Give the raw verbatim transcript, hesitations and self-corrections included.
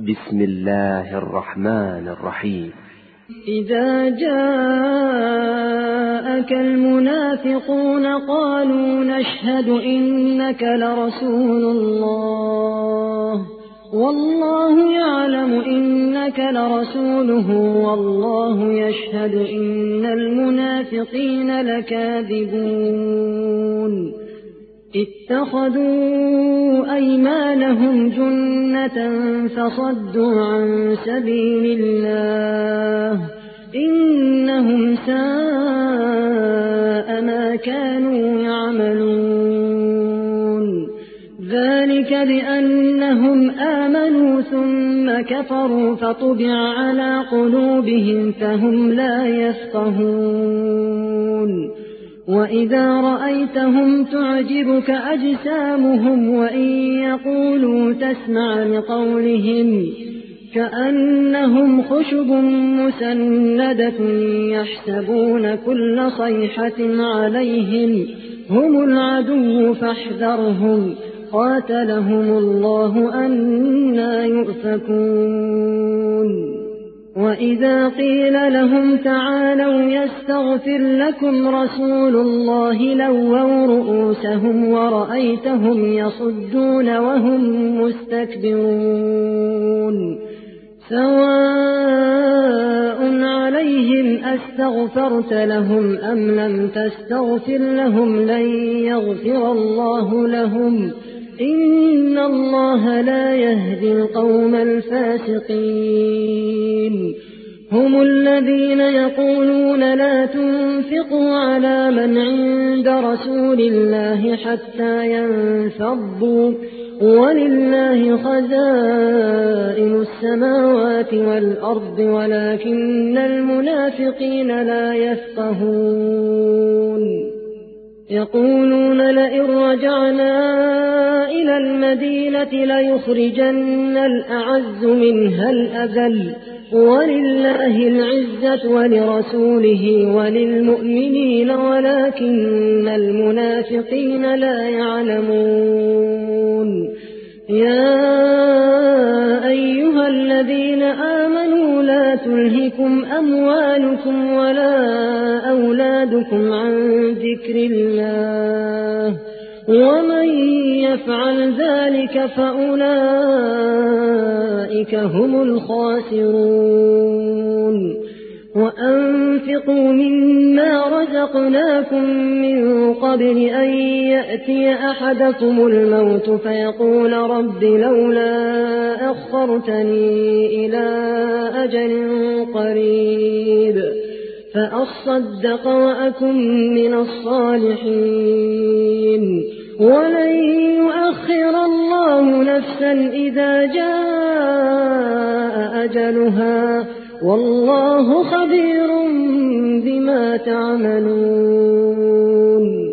بسم الله الرحمن الرحيم. إذا جاءك المنافقون قالوا نشهد إنك لرسول الله والله يعلم إنك لرسوله والله يشهد إن المنافقين لكاذبون اتخذوا أيمانهم جنة فصدوا عن سبيل الله إنهم ساء ما كانوا يعملون ذلك بأنهم آمنوا ثم كفروا فطبع على قلوبهم فهم لا يفقهون وإذا رأيتهم تعجبك أجسامهم وإن يقولوا تسمع لقولهم كأنهم خشب مسندة يحسبون كل صيحة عليهم هم العدو فاحذرهم قاتلهم الله أنى يؤفكون وإذا قيل لهم تعالوا يستغفر لكم رسول الله لووا رؤوسهم ورأيتهم يصدون وهم مستكبرون سواء عليهم أستغفرت لهم أم لم تستغفر لهم لن يغفر الله لهم إن الله لا يهدي القوم الفاسقين هم الذين يقولون لا تنفقوا على من عند رسول الله حتى ينفضوا ولله خزائن السماوات والأرض ولكن المنافقين لا يفقهون يقولون لئن رجعنا إلى المدينة ليخرجن الأعز منها الأذل ولله العزة ولرسوله وللمؤمنين ولكن المنافقين لا يعلمون يا أيها الذين آمنوا لا تلهكم أموالكم ولا أولادكم عن ذكر الله ومن يفعل ذلك فأولئك هم الخاسرون وأنفقوا مما رزقناكم من قبل أن يأتي أحدكم الموت فيقول رب لولا أخرتني إلى أجل قريب فأصدق وأكن من الصالحين ولن يؤخر الله نفسا إذا جاء أجلها والله خبير بما تعملون.